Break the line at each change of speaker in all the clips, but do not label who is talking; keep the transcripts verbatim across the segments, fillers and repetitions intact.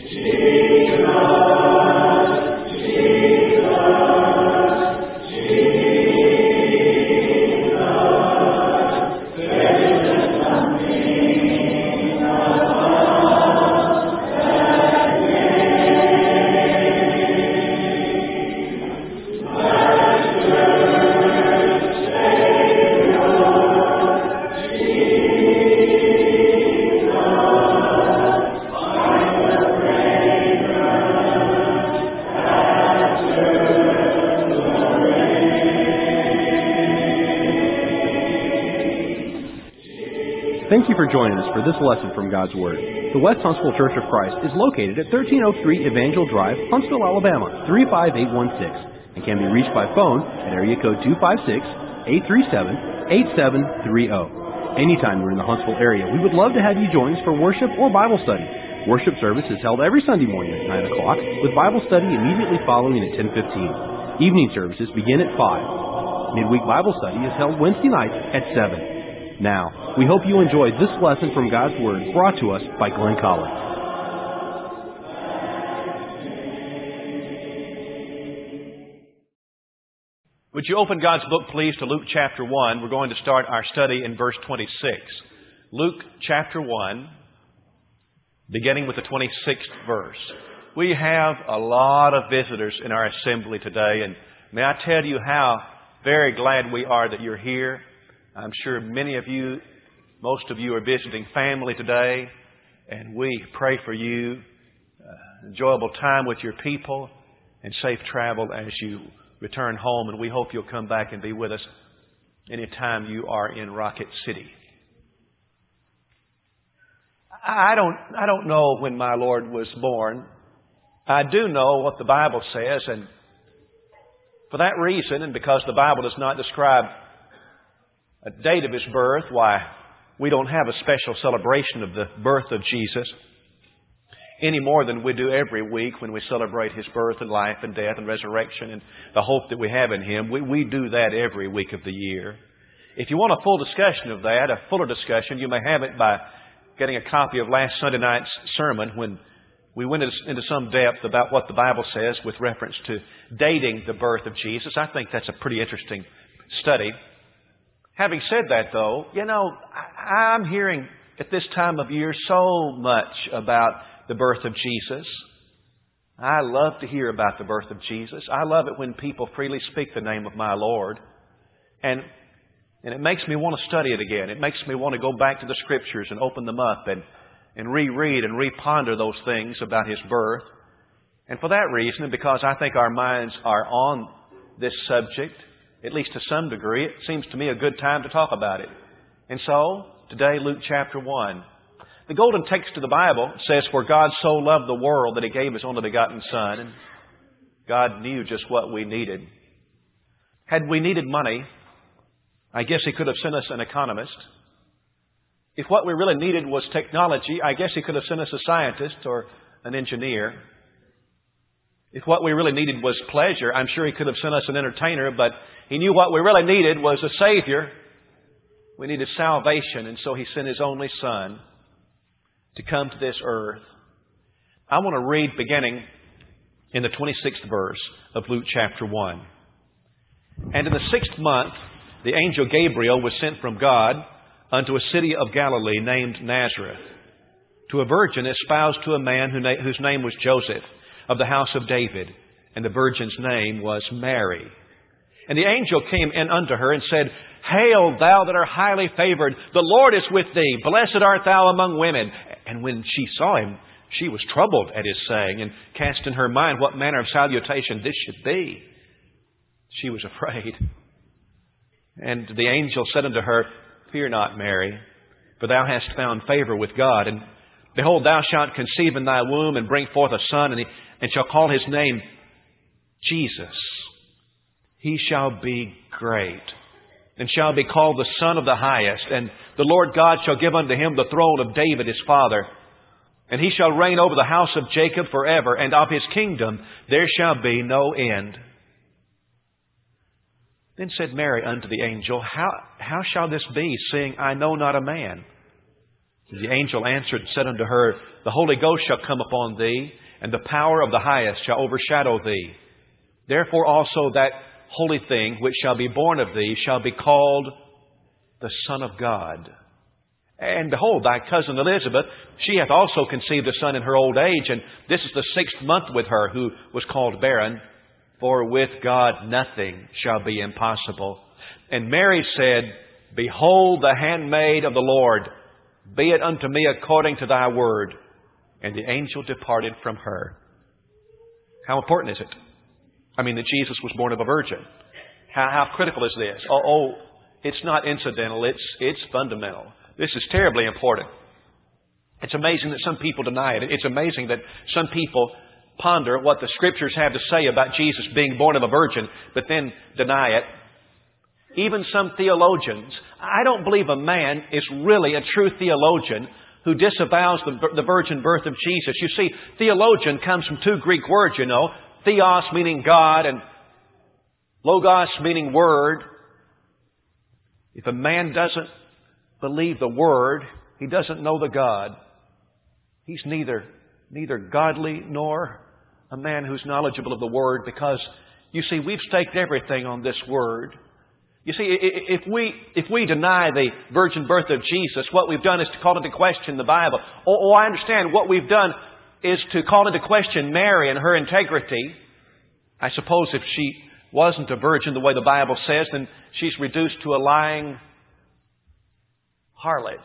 Thank you for joining us for this lesson from God's Word. The West Huntsville Church of Christ is located at thirteen oh three Evangel Drive, Huntsville, Alabama, three five eight one six, and can be reached by phone at area code two five six, eight three seven, eight seven three zero. Anytime you're in the Huntsville area, we would love to have you join us for worship or Bible study. Worship service is held every Sunday morning at nine o'clock, with Bible study immediately following at ten fifteen. Evening services begin at five. Midweek Bible study is held Wednesday nights at seven. Now, we hope you enjoyed this lesson from God's Word brought to us by Glenn Collins.
Would you open God's book, please, to Luke chapter one? We're going to start our study in verse twenty-six. Luke chapter one, beginning with the twenty-sixth verse. We have a lot of visitors in our assembly today, and may I tell you how very glad we are that you're here. I'm sure many of you, most of you are visiting family today, and we pray for you. Uh, enjoyable time with your people and safe travel as you return home, and we hope you'll come back and be with us anytime you are in Rocket City. I don't, I don't know when my Lord was born. I do know what the Bible says, and for that reason, and because the Bible does not describe a date of His birth, why, we don't have a special celebration of the birth of Jesus any more than we do every week when we celebrate His birth and life and death and resurrection and the hope that we have in Him. We, we do that every week of the year. If you want a full discussion of that, a fuller discussion, you may have it by getting a copy of last Sunday night's sermon when we went into some depth about what the Bible says with reference to dating the birth of Jesus. I think that's a pretty interesting study. Having said that, though, you know, I'm hearing at this time of year so much about the birth of Jesus. I love to hear about the birth of Jesus. I love it when people freely speak the name of my Lord. And and it makes me want to study it again. It makes me want to go back to the Scriptures and open them up and, and reread and reponder those things about His birth. And for that reason, and because I think our minds are on this subject, at least to some degree, it seems to me a good time to talk about it. And so, today, Luke chapter one. The golden text of the Bible says, "For God so loved the world that He gave His only begotten Son." And God knew just what we needed. Had we needed money, I guess He could have sent us an economist. If what we really needed was technology, I guess He could have sent us a scientist or an engineer. If what we really needed was pleasure, I'm sure He could have sent us an entertainer, but He knew what we really needed was a Savior. We needed salvation, and so He sent His only Son to come to this earth. I want to read beginning in the twenty-sixth verse of Luke chapter one. "And in the sixth month, the angel Gabriel was sent from God unto a city of Galilee named Nazareth, to a virgin espoused to a man whose name was Joseph, of the house of David, and the virgin's name was Mary. And the angel came in unto her and said, Hail, thou that art highly favored, the Lord is with thee, blessed art thou among women. And when she saw him, she was troubled at his saying, and cast in her mind what manner of salutation this should be. She was afraid. And the angel said unto her, Fear not, Mary, for thou hast found favor with God. And behold, thou shalt conceive in thy womb, and bring forth a son, and, he, and shall call his name Jesus. He shall be great, and shall be called the Son of the Highest. And the Lord God shall give unto him the throne of David his father. And he shall reign over the house of Jacob forever, and of his kingdom there shall be no end. Then said Mary unto the angel, How, how shall this be, seeing I know not a man? And the angel answered and said unto her, The Holy Ghost shall come upon thee, and the power of the Highest shall overshadow thee. Therefore also that holy thing which shall be born of thee shall be called the Son of God. And behold, thy cousin Elizabeth, she hath also conceived a son in her old age, and this is the sixth month with her, who was called barren. For with God nothing shall be impossible. And Mary said, Behold the handmaid of the Lord, be it unto me according to thy word. And the angel departed from her. How important is it? I mean, that Jesus was born of a virgin. How, how critical is this? Oh, oh, it's not incidental, it's, it's fundamental. This is terribly important. It's amazing that some people deny it. It's amazing that some people ponder what the Scriptures have to say about Jesus being born of a virgin, but then deny it. Even some theologians, I don't believe a man is really a true theologian who disavows the, the virgin birth of Jesus. You see, theologian comes from two Greek words, you know. Theos meaning God and logos meaning word. If a man doesn't believe the Word, he doesn't know the God. He's neither, neither godly nor a man who's knowledgeable of the Word, because, you see, we've staked everything on this Word. You see, if we, if we deny the virgin birth of Jesus, what we've done is to call into question the Bible. Oh, oh, I understand. What we've done is to call into question Mary and her integrity. I suppose if she wasn't a virgin the way the Bible says, then she's reduced to a lying harlot.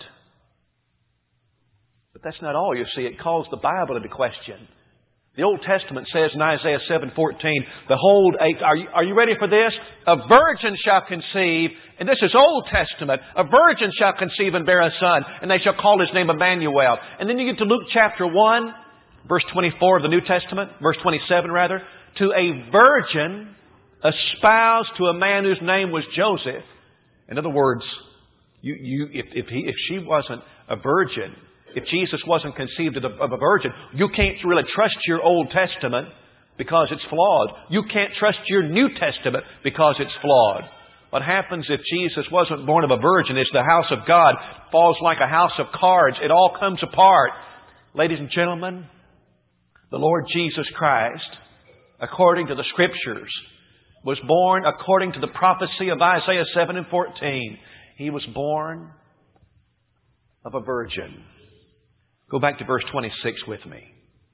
But that's not all, you see. It calls the Bible into question. The Old Testament says in Isaiah seven fourteen, Behold, are you, are you ready for this? A virgin shall conceive, and this is Old Testament, a virgin shall conceive and bear a son, and they shall call his name Emmanuel. And then you get to Luke chapter one, verse twenty-four of the New Testament, verse twenty-seven rather, to a virgin espoused to a man whose name was Joseph. In other words, You, you, if, if, he, if she wasn't a virgin, if Jesus wasn't conceived of a, of a virgin, you can't really trust your Old Testament because it's flawed. You can't trust your New Testament because it's flawed. What happens if Jesus wasn't born of a virgin is the house of God falls like a house of cards. It all comes apart. Ladies and gentlemen, the Lord Jesus Christ, according to the Scriptures, was born according to the prophecy of Isaiah seven and fourteen. He was born of a virgin. Go back to verse twenty-six with me.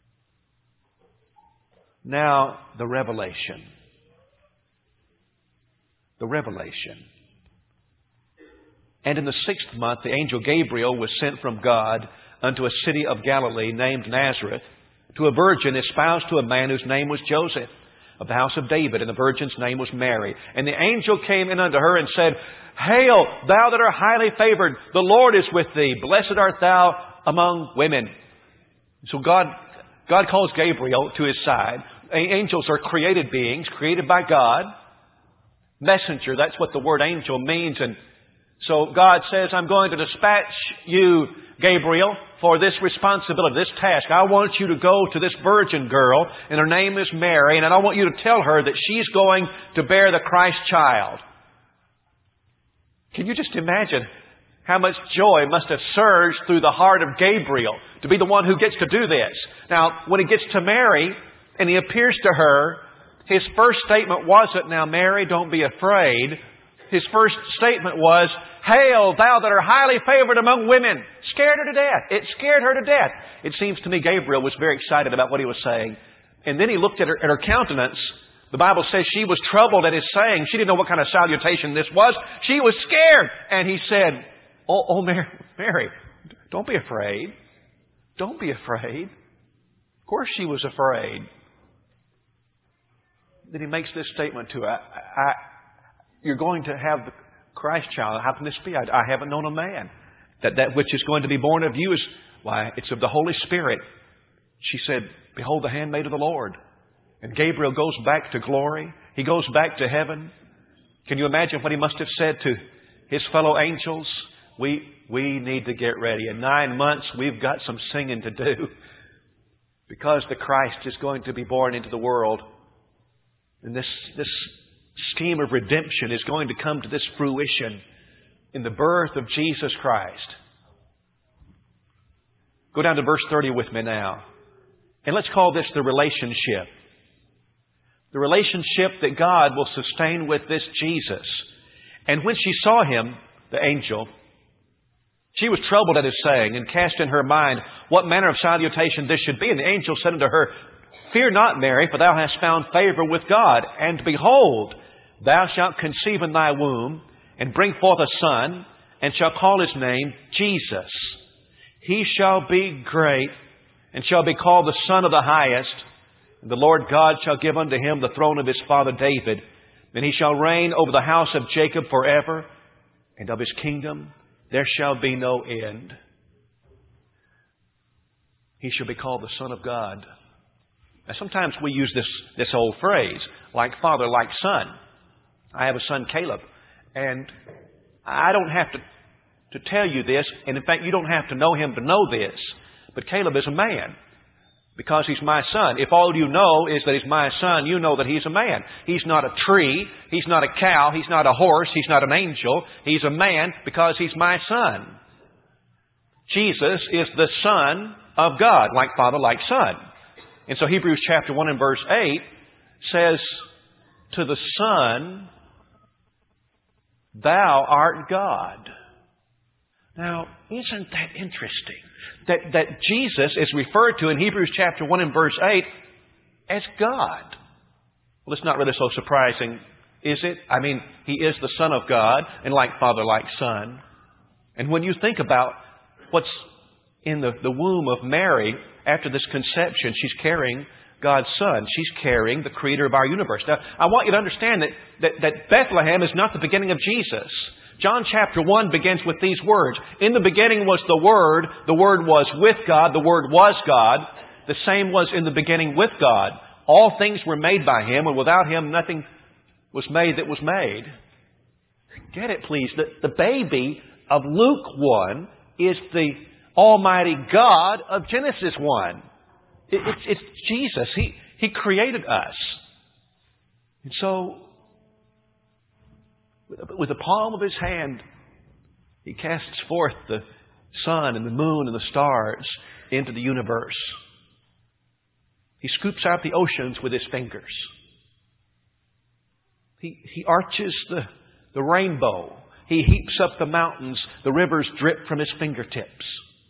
Now, the revelation. The revelation. And in the sixth month, the angel Gabriel was sent from God unto a city of Galilee named Nazareth, to a virgin espoused to a man whose name was Joseph, of the house of David, and the virgin's name was Mary. And the angel came in unto her and said, Hail, thou that art highly favored, the Lord is with thee. Blessed art thou among women. So God, God calls Gabriel to his side. Angels are created beings, created by God. Messenger, that's what the word angel means. And so God says, I'm going to dispatch you, Gabriel, for this responsibility, this task. I want you to go to this virgin girl, and her name is Mary, and I want you to tell her that she's going to bear the Christ child. Can you just imagine how much joy must have surged through the heart of Gabriel to be the one who gets to do this? Now, when he gets to Mary, and he appears to her, his first statement wasn't, Now, Mary, don't be afraid. His first statement was, Hail, thou that art highly favored among women. Scared her to death. It scared her to death. It seems to me Gabriel was very excited about what he was saying. And then he looked at her, at her countenance. The Bible says she was troubled at his saying. She didn't know what kind of salutation this was. She was scared. And he said, Oh, oh Mary, Mary, don't be afraid. Don't be afraid. Of course she was afraid. Then he makes this statement to her. I, I, you're going to have the Christ child. How can this be? I, I haven't known a man. That that which is going to be born of you is, why, it's of the Holy Spirit. She said, Behold the handmaid of the Lord. And Gabriel goes back to glory. He goes back to heaven. Can you imagine what he must have said to his fellow angels? We, we need to get ready. In nine months, we've got some singing to do. Because the Christ is going to be born into the world. And this, this scheme of redemption is going to come to this fruition in the birth of Jesus Christ. Go down to verse thirty with me now. And let's call this the relationship. The relationship that God will sustain with this Jesus. And when she saw him, the angel, she was troubled at his saying, and cast in her mind what manner of salutation this should be. And the angel said unto her, Fear not, Mary, for thou hast found favor with God. And behold, thou shalt conceive in thy womb, and bring forth a son, and shall call his name Jesus. He shall be great, and shall be called the Son of the Highest. And the Lord God shall give unto him the throne of his father David. And he shall reign over the house of Jacob forever, and of his kingdom there shall be no end. He shall be called the Son of God. Now, sometimes we use this, this old phrase, like father, like son. I have a son, Caleb, and I don't have to, to tell you this, and in fact, you don't have to know him to know this, but Caleb is a man because he's my son. If all you know is that he's my son, you know that he's a man. He's not a tree. He's not a cow. He's not a horse. He's not an angel. He's a man because he's my son. Jesus is the Son of God, like Father, like Son. And so Hebrews chapter one and verse eight says, To the Son, thou art God. Now, isn't that interesting? That, that Jesus is referred to in Hebrews chapter one and verse eight as God. Well, it's not really so surprising, is it? I mean, He is the Son of God, and like Father, like Son. And when you think about what's in the, the womb of Mary, after this conception, she's carrying God's Son. She's carrying the Creator of our universe. Now, I want you to understand that, that, that Bethlehem is not the beginning of Jesus. John chapter one begins with these words. In the beginning was the Word. The Word was with God. The Word was God. The same was in the beginning with God. All things were made by Him, and without Him nothing was made that was made. Get it, please. The, the baby of Luke one is the Almighty God of Genesis one. It, it's, it's Jesus. He, he created us. And so, with the palm of His hand, He casts forth the sun and the moon and the stars into the universe. He scoops out the oceans with His fingers. He, he arches the, the rainbow. He heaps up the mountains. The rivers drip from His fingertips.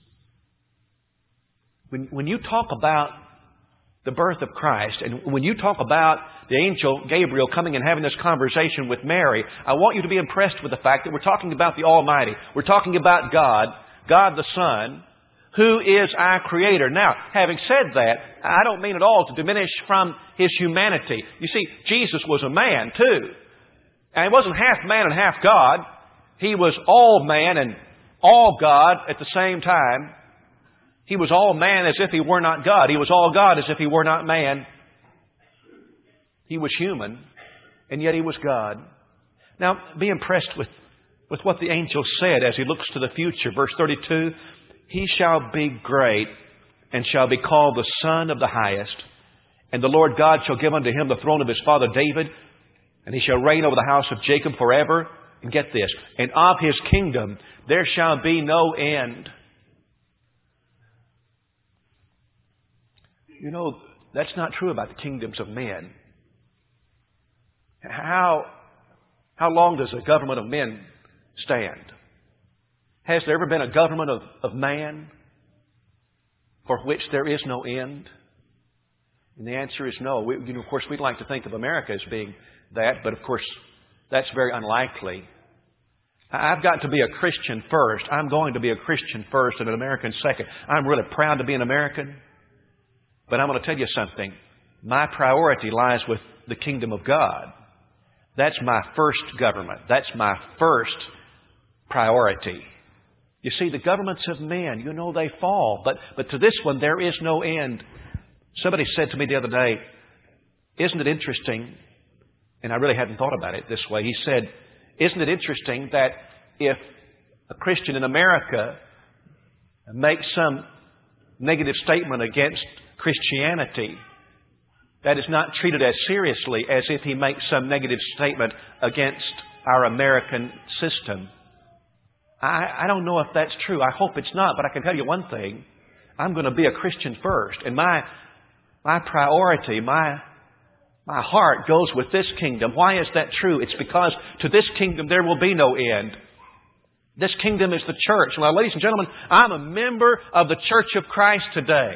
When, when you talk about the birth of Christ, and when you talk about the angel Gabriel coming and having this conversation with Mary, I want you to be impressed with the fact that we're talking about the Almighty. We're talking about God, God the Son, who is our Creator. Now, having said that, I don't mean at all to diminish from His humanity. You see, Jesus was a man too. And He wasn't half man and half God. He was all man and all God at the same time. He was all man as if He were not God. He was all God as if He were not man. He was human, and yet He was God. Now, be impressed with, with what the angel said as he looks to the future. Verse thirty-two, He shall be great, and shall be called the Son of the Highest. And the Lord God shall give unto Him the throne of His father David, and He shall reign over the house of Jacob forever. And get this, and of His kingdom there shall be no end. You know, that's not true about the kingdoms of men. How, how long does a government of men stand? Has there ever been a government of, of man for which there is no end? And the answer is no. We, you know, of course, we'd like to think of America as being that, but of course, that's very unlikely. I've got to be a Christian first. I'm going to be a Christian first and an American second. I'm really proud to be an American. But I'm going to tell you something. My priority lies with the kingdom of God. That's my first government. That's my first priority. You see, the governments of men, you know, they fall. But, but to this one, there is no end. Somebody said to me the other day, isn't it interesting? And I really hadn't thought about it this way. He said, isn't it interesting that if a Christian in America makes some negative statement against Christianity, that is not treated as seriously as if he makes some negative statement against our American system. I, I don't know if that's true. I hope it's not, but I can tell you one thing. I'm going to be a Christian first. And my, my priority, my, my heart goes with this kingdom. Why is that true? It's because to this kingdom there will be no end. This kingdom is the church. Well, ladies and gentlemen, I'm a member of the Church of Christ today.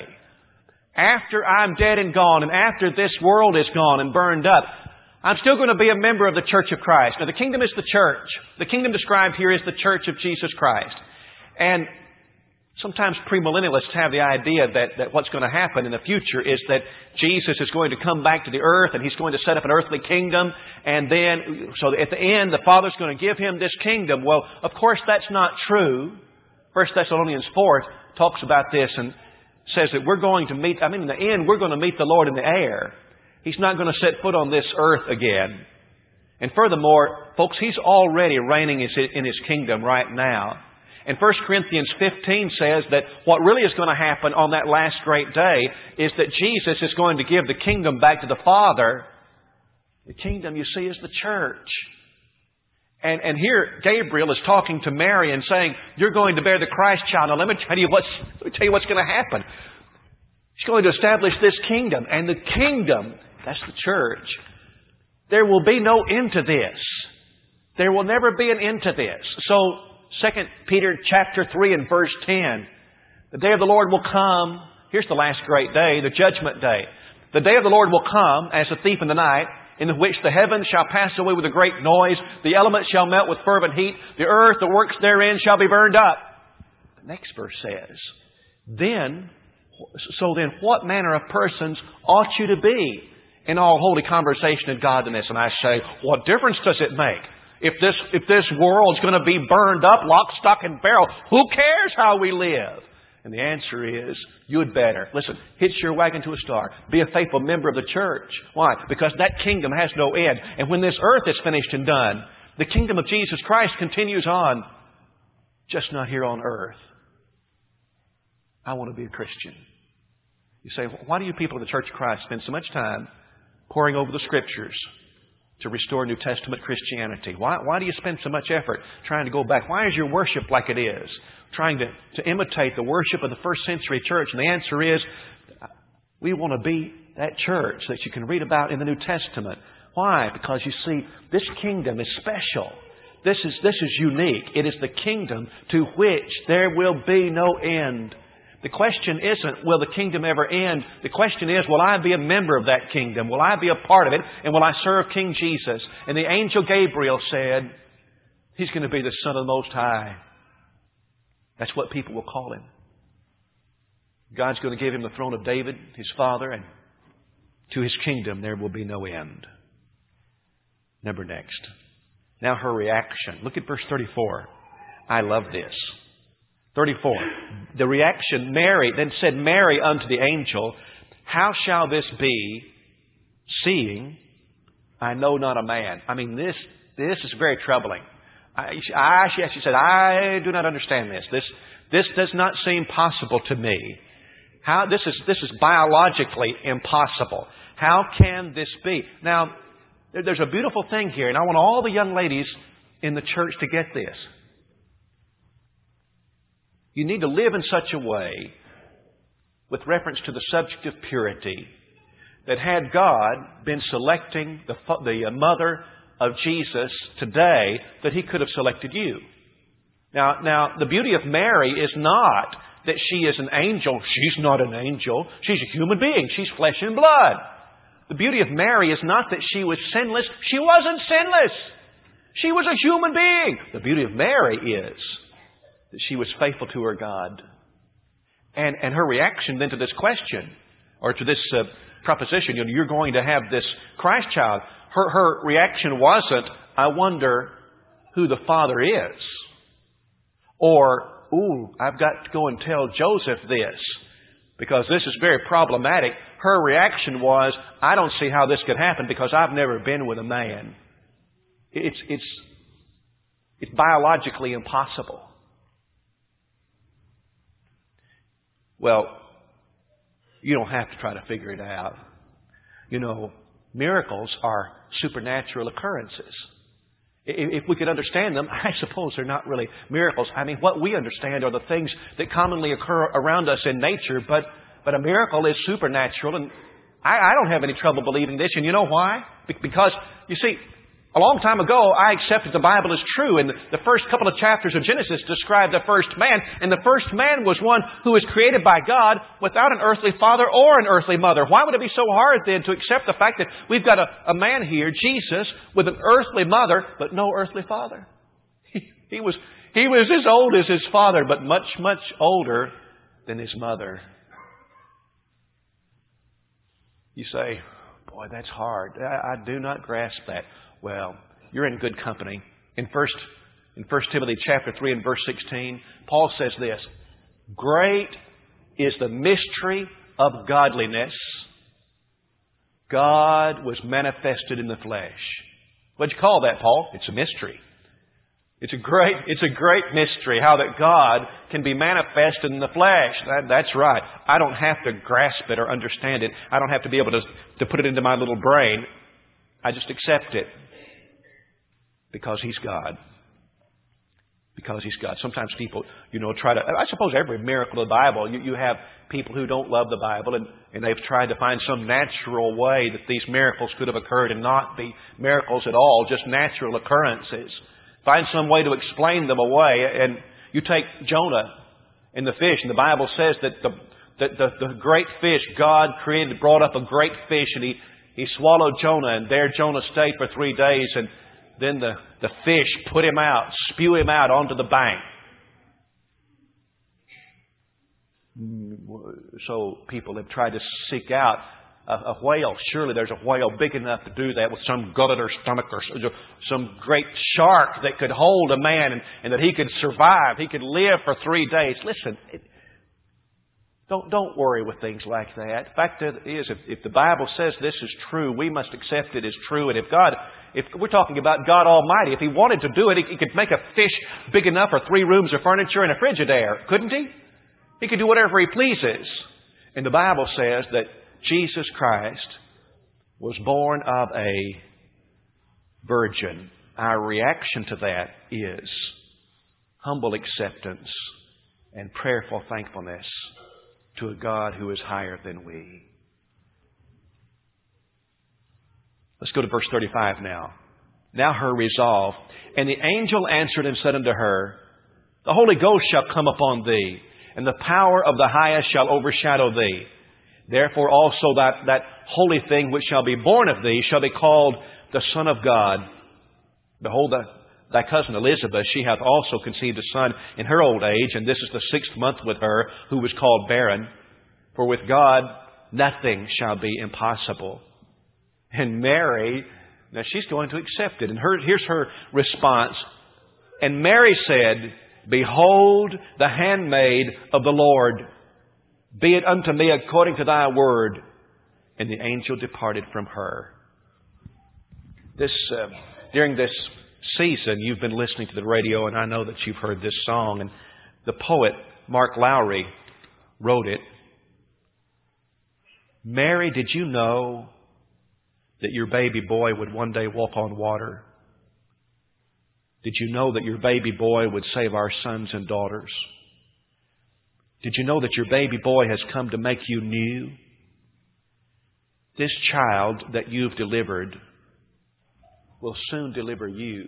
After I'm dead and gone, and after this world is gone and burned up, I'm still going to be a member of the Church of Christ. Now, the kingdom is the church. The kingdom described here is the church of Jesus Christ. And sometimes premillennialists have the idea that, that what's going to happen in the future is that Jesus is going to come back to the earth and He's going to set up an earthly kingdom. And then, so at the end, the Father's going to give Him this kingdom. Well, of course, that's not true. First Thessalonians four talks about this and says that we're going to meet, I mean, in the end, we're going to meet the Lord in the air. He's not going to set foot on this earth again. And furthermore, folks, He's already reigning in His kingdom right now. And First Corinthians fifteen says that what really is going to happen on that last great day is that Jesus is going to give the kingdom back to the Father. The kingdom, you see, is the church. And, and here Gabriel is talking to Mary and saying, you're going to bear the Christ child. Now let me tell you what's, let me tell you what's going to happen. He's going to establish this kingdom. And the kingdom, that's the church. There will be no end to this. There will never be an end to this. So, Second Peter chapter three and verse ten. The day of the Lord will come. Here's the last great day, the judgment day. The day of the Lord will come as a thief in the night, in which the heavens shall pass away with a great noise. The elements shall melt with fervent heat. The earth, the works therein, shall be burned up. The next verse says, Then, so then what manner of persons ought you to be in all holy conversation and godliness? And I say, what difference does it make? If this, if this world's going to be burned up, lock, stock, and barrel, who cares how we live? And the answer is, you'd better. Listen, hitch your wagon to a star. Be a faithful member of the church. Why? Because that kingdom has no end. And when this earth is finished and done, the kingdom of Jesus Christ continues on, just not here on earth. I want to be a Christian. You say, why do you people in the Church of Christ spend so much time poring over the Scriptures to restore New Testament Christianity? Why, why do you spend so much effort trying to go back? Why is your worship like it is? Trying to, to imitate the worship of the first century church. And the answer is, we want to be that church that you can read about in the New Testament. Why? Because you see, this kingdom is special. This is, this is unique. It is the kingdom to which there will be no end. The question isn't, will the kingdom ever end? The question is, will I be a member of that kingdom? Will I be a part of it? And will I serve King Jesus? And the angel Gabriel said, He's going to be the Son of the Most High. That's what people will call Him. God's going to give Him the throne of David, His father, and to His kingdom there will be no end. Number next. Now her reaction. Look at verse thirty-four. I love this. thirty-four. The reaction, Mary, then said Mary unto the angel, How shall this be, seeing I know not a man? I mean, this this is very troubling. I, I, she, she said, I do not understand this. This this does not seem possible to me. How this is this is biologically impossible. How can this be? Now, there, there's a beautiful thing here, and I want all the young ladies in the church to get this. You need to live in such a way, with reference to the subject of purity, that had God been selecting the, the mother of Jesus today, that He could have selected you. Now, now, the beauty of Mary is not that she is an angel. She's not an angel. She's a human being. She's flesh and blood. The beauty of Mary is not that she was sinless. She wasn't sinless. She was a human being. The beauty of Mary is that she was faithful to her God. And, and her reaction then to this question, or to this uh, proposition, you know, you're going to have this Christ child, her, her reaction wasn't, I wonder who the Father is. Or, ooh, I've got to go and tell Joseph this, because this is very problematic. Her reaction was, I don't see how this could happen because I've never been with a man. It's, it's, it's biologically impossible. Well, you don't have to try to figure it out. You know, miracles are supernatural occurrences. If we could understand them, I suppose they're not really miracles. I mean, what we understand are the things that commonly occur around us in nature, but, but a miracle is supernatural. And I, I don't have any trouble believing this. And you know why? Because, you see, a long time ago, I accepted the Bible as true. And the first couple of chapters of Genesis describe the first man. And the first man was one who was created by God without an earthly father or an earthly mother. Why would it be so hard then to accept the fact that we've got a, a man here, Jesus, with an earthly mother, but no earthly father? He, he was, he was as old as his father, but much, much older than his mother. You say, boy, that's hard. I, I do not grasp that. Well, you're in good company. In First, in First Timothy chapter three and verse sixteen, Paul says this, "Great is the mystery of godliness. God was manifested in the flesh." What'd you call that, Paul? It's a mystery. It's a great, it's a great mystery how that God can be manifested in the flesh. That, that's right. I don't have to grasp it or understand it. I don't have to be able to, to put it into my little brain. I just accept it. Because He's God. Because He's God. Sometimes people, you know, try to... I suppose every miracle of the Bible, you, you have people who don't love the Bible and, and they've tried to find some natural way that these miracles could have occurred and not be miracles at all, just natural occurrences. Find some way to explain them away. And you take Jonah and the fish, and the Bible says that the, that the, the great fish God created, brought up a great fish, and He, he swallowed Jonah, and there Jonah stayed for three days, and then the, the fish put him out, spew him out onto the bank. So people have tried to seek out a, a whale. Surely there's a whale big enough to do that with some gutted or stomach or some great shark that could hold a man and, and that he could survive. He could live for three days. Listen, it, Don't, don't worry with things like that. The fact is, if, if the Bible says this is true, we must accept it as true. And if God, if we're talking about God Almighty, if He wanted to do it, He, he could make a fish big enough for three rooms of furniture and a Frigidaire, couldn't He? He could do whatever He pleases. And the Bible says that Jesus Christ was born of a virgin. Our reaction to that is humble acceptance and prayerful thankfulness to a God who is higher than we. Let's go to verse thirty-five now. Now her resolve. And the angel answered and said unto her, The Holy Ghost shall come upon thee, and the power of the highest shall overshadow thee. Therefore also that, that holy thing which shall be born of thee shall be called the Son of God. Behold, the Thy cousin Elizabeth, she hath also conceived a son in her old age, and this is the sixth month with her, who was called barren. For with God nothing shall be impossible. And Mary, now she's going to accept it. And her, here's her response. And Mary said, Behold the handmaid of the Lord. Be it unto me according to thy word. And the angel departed from her. This, uh, during this season, you've been listening to the radio, and I know that you've heard this song. And the poet, Mark Lowry, wrote it. Mary, did you know that your baby boy would one day walk on water? Did you know that your baby boy would save our sons and daughters? Did you know that your baby boy has come to make you new? This child that you've delivered will soon deliver you.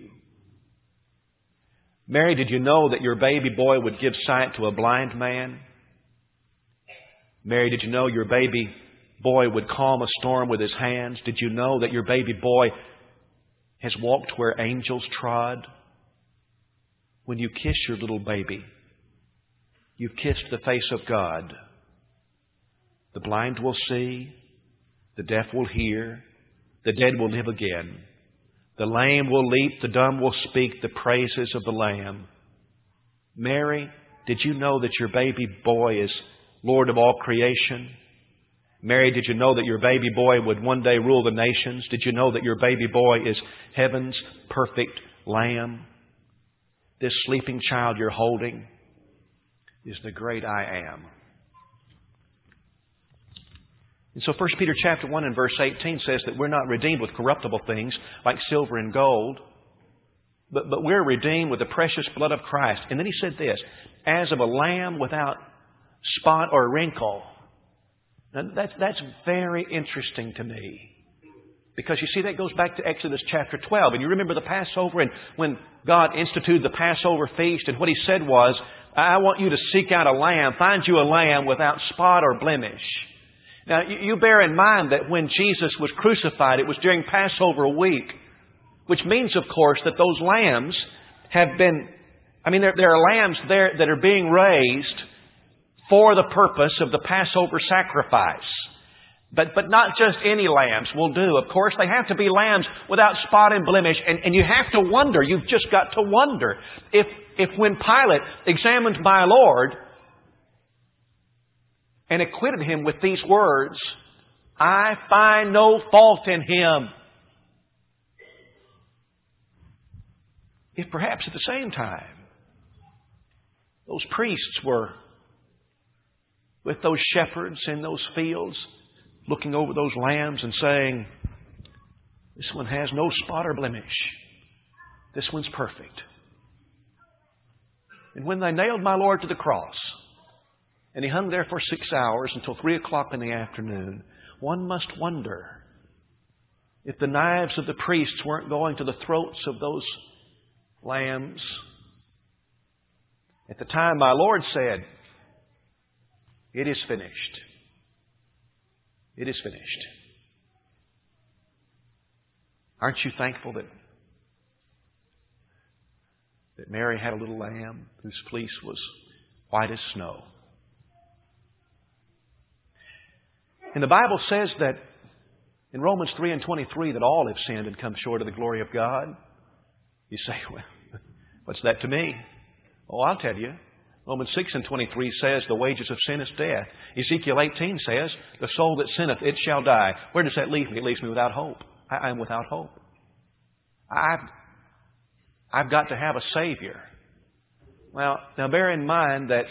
Mary, did you know that your baby boy would give sight to a blind man? Mary, did you know your baby boy would calm a storm with his hands? Did you know that your baby boy has walked where angels trod? When you kiss your little baby, you've kissed the face of God. The blind will see, the deaf will hear, the dead will live again. The lame will leap, the dumb will speak the praises of the Lamb. Mary, did you know that your baby boy is Lord of all creation? Mary, did you know that your baby boy would one day rule the nations? Did you know that your baby boy is heaven's perfect Lamb? This sleeping child you're holding is the great I Am. And so First Peter chapter one and verse eighteen says that we're not redeemed with corruptible things like silver and gold, But, but we're redeemed with the precious blood of Christ. And then he said this, as of a lamb without spot or wrinkle. Now that's, that's very interesting to me. Because you see, that goes back to Exodus chapter twelve. And you remember the Passover and when God instituted the Passover feast. And what He said was, I want you to seek out a lamb, find you a lamb without spot or blemish. Now, you bear in mind that when Jesus was crucified, it was during Passover week. Which means, of course, that those lambs have been, I mean, there, there are lambs there that are being raised for the purpose of the Passover sacrifice. But, but not just any lambs will do. Of course, they have to be lambs without spot and blemish. And, and you have to wonder, you've just got to wonder, if, if when Pilate examined my Lord and acquitted Him with these words, I find no fault in Him, if perhaps at the same time, those priests were with those shepherds in those fields, looking over those lambs and saying, this one has no spot or blemish. This one's perfect. And when they nailed my Lord to the cross, and He hung there for six hours until three o'clock in the afternoon, one must wonder if the knives of the priests weren't going to the throats of those lambs. At the time my Lord said, it is finished. It is finished. Aren't you thankful that, that Mary had a little lamb whose fleece was white as snow? And the Bible says that in Romans three and twenty-three that all have sinned and come short of the glory of God. You say, well, what's that to me? Oh, I'll tell you. Romans six and twenty-three says the wages of sin is death. Ezekiel eighteen says the soul that sinneth, it shall die. Where does that leave me? It leaves me without hope. I am without hope. I've, I've got to have a Savior. Well, now bear in mind that,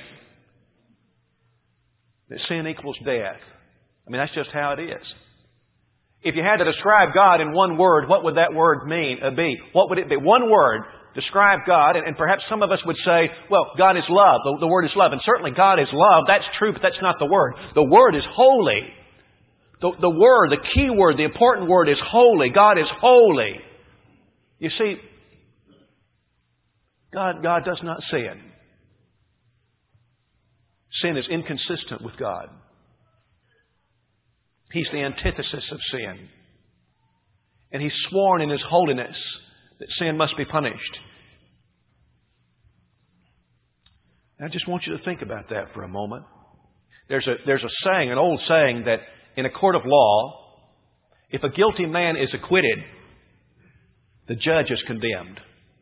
that sin equals death. I mean, that's just how it is. If you had to describe God in one word, what would that word mean? Uh, be? What would it be? One word. Describe God, and, and perhaps some of us would say, well, God is love. The, the word is love. And certainly God is love. That's true, but that's not the word. The word is holy. The, the word, the key word, the important word is holy. God is holy. You see, God, God does not sin. Sin is inconsistent with God. He's the antithesis of sin. And He's sworn in His holiness that sin must be punished. And I just want you to think about that for a moment. There's a, there's a saying, an old saying, that in a court of law, if a guilty man is acquitted, the judge is condemned.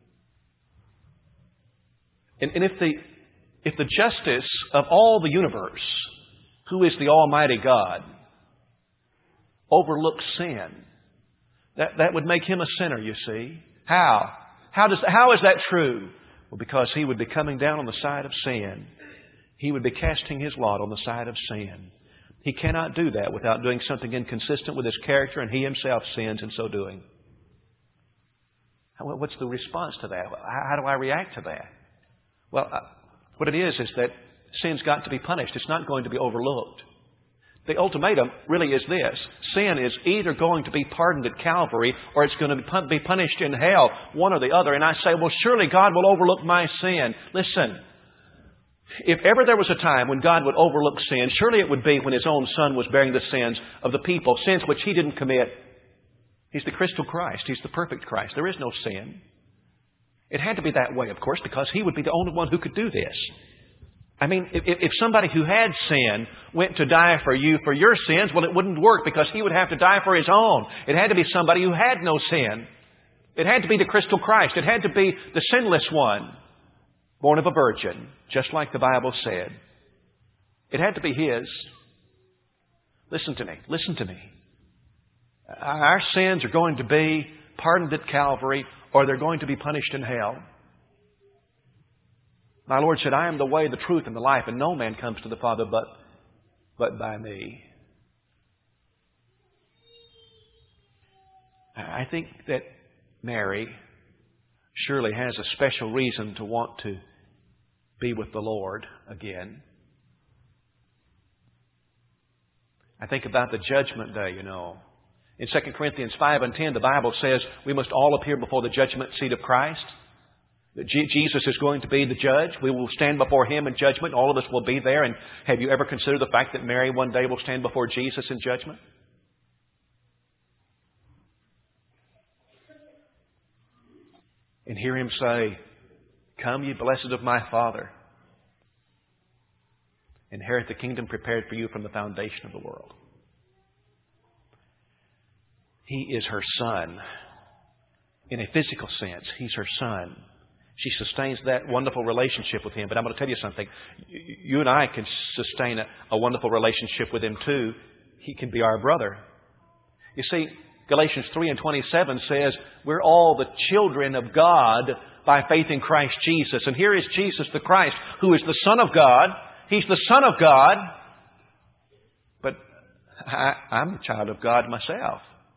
And, and if the, if the justice of all the universe, who is the Almighty God, overlooks sin, that, that would make Him a sinner, you see. How? How does how is that true? Well, because He would be coming down on the side of sin. He would be casting His lot on the side of sin. He cannot do that without doing something inconsistent with His character, and He Himself sins in so doing. What's the response to that? How do I react to that? Well, what it is is that sin's got to be punished. It's not going to be overlooked. The ultimatum really is this. Sin is either going to be pardoned at Calvary or it's going to be punished in hell, one or the other. And I say, well, surely God will overlook my sin. Listen, if ever there was a time when God would overlook sin, surely it would be when His own Son was bearing the sins of the people, sins which He didn't commit. He's the crystal Christ. He's the perfect Christ. There is no sin. It had to be that way, of course, because He would be the only one who could do this. I mean, if, if somebody who had sin went to die for you for your sins, well, it wouldn't work because He would have to die for His own. It had to be somebody who had no sin. It had to be the crystal Christ. It had to be the sinless one, born of a virgin, just like the Bible said. It had to be His. Listen to me. Listen to me. Our sins are going to be pardoned at Calvary or they're going to be punished in hell. My Lord said, I am the way, the truth, and the life, and no man comes to the Father but, but by me. I think that Mary surely has a special reason to want to be with the Lord again. I think about the judgment day, you know. In Second Corinthians five and ten, the Bible says we must all appear before the judgment seat of Christ. That Jesus is going to be the judge. We will stand before Him in judgment. All of us will be there. And have you ever considered the fact that Mary one day will stand before Jesus in judgment? And hear Him say, "Come, ye blessed of my Father, inherit the kingdom prepared for you from the foundation of the world." He is her Son. In a physical sense, He's her Son. She sustains that wonderful relationship with Him. But I'm going to tell you something. You and I can sustain a, a wonderful relationship with Him too. He can be our brother. You see, Galatians three and twenty-seven says, we're all the children of God by faith in Christ Jesus. And here is Jesus the Christ, who is the Son of God. He's the Son of God. But I, I'm a child of God myself.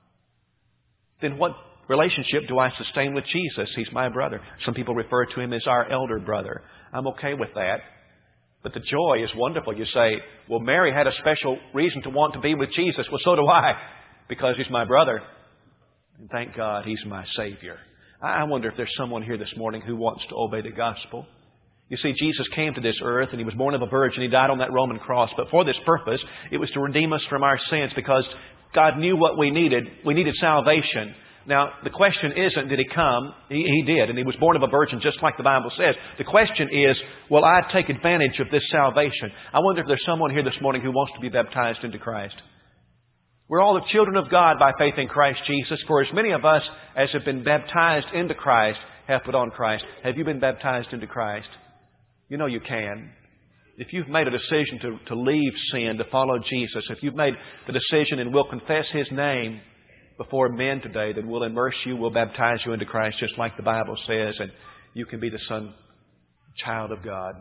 Then what relationship do I sustain with Jesus? He's my brother. Some people refer to Him as our elder brother. I'm okay with that. But the joy is wonderful. You say, well, Mary had a special reason to want to be with Jesus. Well, so do I. Because He's my brother. And thank God He's my Savior. I wonder if there's someone here this morning who wants to obey the gospel. You see, Jesus came to this earth and He was born of a virgin. He died on that Roman cross. But for this purpose, it was to redeem us from our sins because God knew what we needed. We needed salvation. Now, the question isn't, did He come? He, he did, and He was born of a virgin just like the Bible says. The question is, will I take advantage of this salvation? I wonder if there's someone here this morning who wants to be baptized into Christ. We're all the children of God by faith in Christ Jesus. For as many of us as have been baptized into Christ have put on Christ. Have you been baptized into Christ? You know you can. If you've made a decision to, to leave sin, to follow Jesus, if you've made the decision and will confess His name before men today, then we'll immerse you, we'll baptize you into Christ just like the Bible says, and you can be the son, child of God.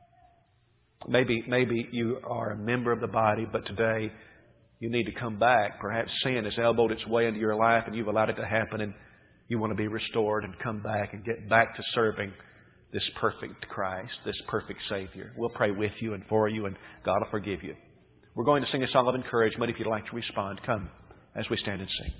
Maybe, maybe you are a member of the body, but today you need to come back. Perhaps sin has elbowed its way into your life and you've allowed it to happen, and you want to be restored and come back and get back to serving this perfect Christ, this perfect Savior. We'll pray with you and for you, and God will forgive you. We're going to sing a song of encouragement. If you'd like to respond, come as we stand and sing.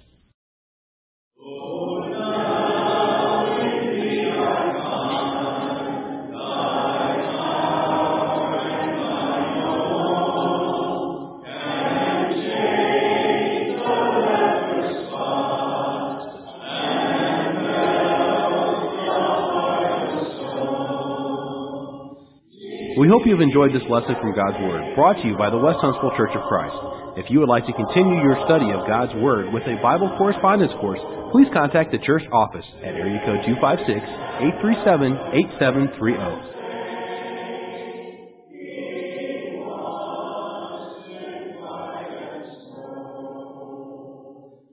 We hope you've enjoyed this lesson from God's Word, brought to you by the West Huntsville Church of Christ. If you would like to continue your study of God's Word with a Bible correspondence course, please contact the church office at area code two five six, eight three seven, eight seven three zero.